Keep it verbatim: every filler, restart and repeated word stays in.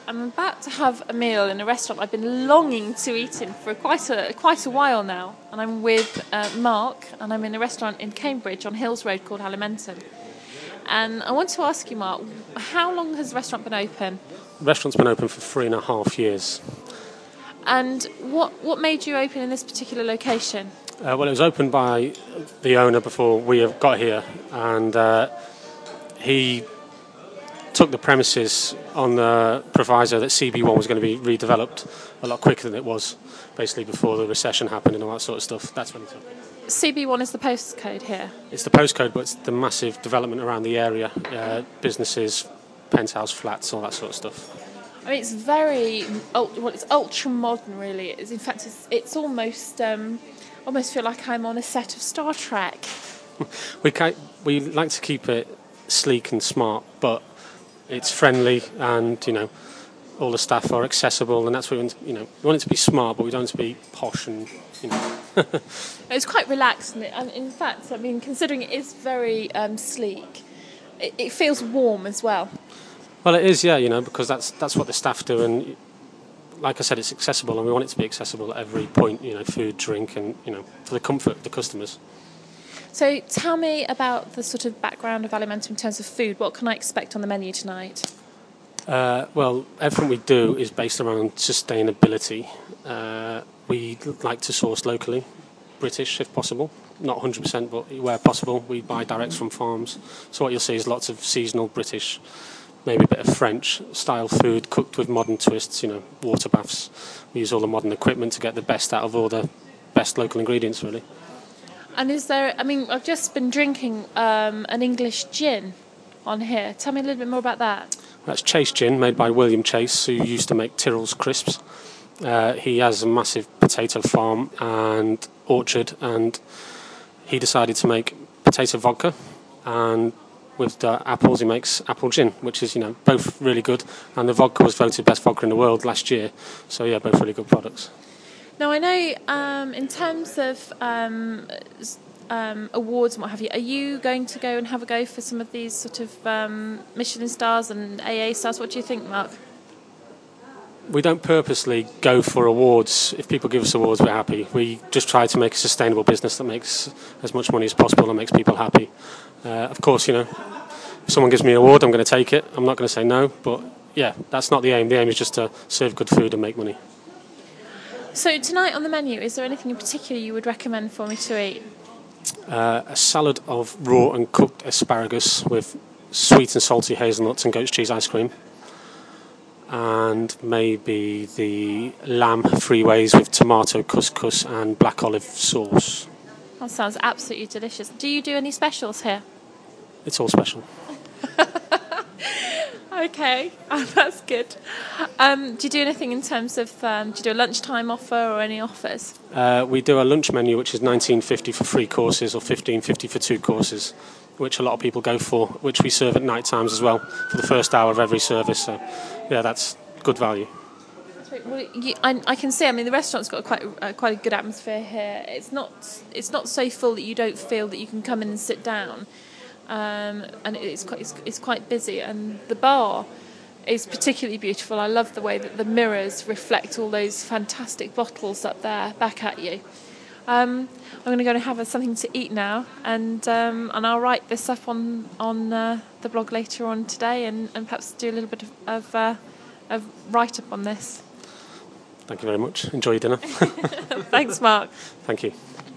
I'm about to have a meal in a restaurant I've been longing to eat in for quite a quite a while now. And I'm with uh, Mark, and I'm in a restaurant in Cambridge on Hills Road called Alimentum. And I want to ask you, Mark, how long has the restaurant been open? The restaurant's been open for three and a half years. And what what made you open in this particular location? Uh, well, it was opened by the owner before we have got here, and uh, he took the premises on the proviso that C B one was going to be redeveloped a lot quicker than it was, basically before the recession happened and all that sort of stuff. That's when he took it. C B one is the postcode here? It's the postcode, but it's the massive development around the area, uh, businesses, penthouse flats, all that sort of stuff. I mean, it's very, well, it's ultra modern, really. It's, in fact, it's, it's almost, um, almost feel like I'm on a set of Star Trek. we can, we like to keep it sleek and smart, but it's friendly, and you know, all the staff are accessible, and that's what we want. To, you know, we want it to be smart, but we don't want it to be posh and you know. It's quite relaxed, and, it, and in fact, I mean, considering it is very um, sleek, it, it feels warm as well. Well, it is, yeah, you know, because that's that's what the staff do, and like I said, it's accessible, and we want it to be accessible at every point, you know, food, drink, and, you know, for the comfort of the customers. So tell me about the sort of background of Alimentum in terms of food. What can I expect on the menu tonight? Uh, well, everything we do is based around sustainability. Uh, we like to source locally, British if possible. Not one hundred percent, but where possible, we buy direct from farms. So what you'll see is lots of seasonal British, maybe a bit of French style food cooked with modern twists, you know, water baths. We use all the modern equipment to get the best out of all the best local ingredients, really. And is there, I mean, I've just been drinking um, an English gin on here. Tell me a little bit more about that. That's Chase Gin, made by William Chase, who used to make Tyrrell's crisps. Uh, he has a massive potato farm and orchard, and he decided to make potato vodka, and with the apples he makes apple gin, which is, you know, both really good, and the vodka was voted best vodka in the world last year, so yeah, both really good products. Now, I know um, in terms of um, um, awards and what have you, are you going to go and have a go for some of these sort of um, Michelin stars and A A stars? What do you think, Mark? We don't purposely go for awards. If people give us awards, we're happy. We just try to make a sustainable business that makes as much money as possible and makes people happy. Uh, of course, you know, if someone gives me an award, I'm going to take it. I'm not going to say no, but yeah, that's not the aim. The aim is just to serve good food and make money. So tonight on the menu, is there anything in particular you would recommend for me to eat? Uh, a salad of raw and cooked asparagus with sweet and salty hazelnuts and goat's cheese ice cream. And maybe the lamb freeways with tomato couscous and black olive sauce. That sounds absolutely delicious. Do you do any specials here? It's all special. Okay, oh, that's good. Um, do you do anything in terms of, um, do you do a lunchtime offer or any offers? Uh, we do a lunch menu which is nineteen fifty for three courses or fifteen fifty for two courses, which a lot of people go for, which we serve at night times as well for the first hour of every service. So, yeah, that's good value. Well, you, I, I can see. I mean, the restaurant's got a quite uh, quite a good atmosphere here. It's not it's not so full that you don't feel that you can come in and sit down, um, and it's quite it's, it's quite busy. And the bar is particularly beautiful. I love the way that the mirrors reflect all those fantastic bottles up there back at you. Um, I'm going to go and have something to eat now, and um, and I'll write this up on on uh, the blog later on today, and, and perhaps do a little bit of of, uh, of write up on this. Thank you very much. Enjoy your dinner. Thanks, Mark. Thank you.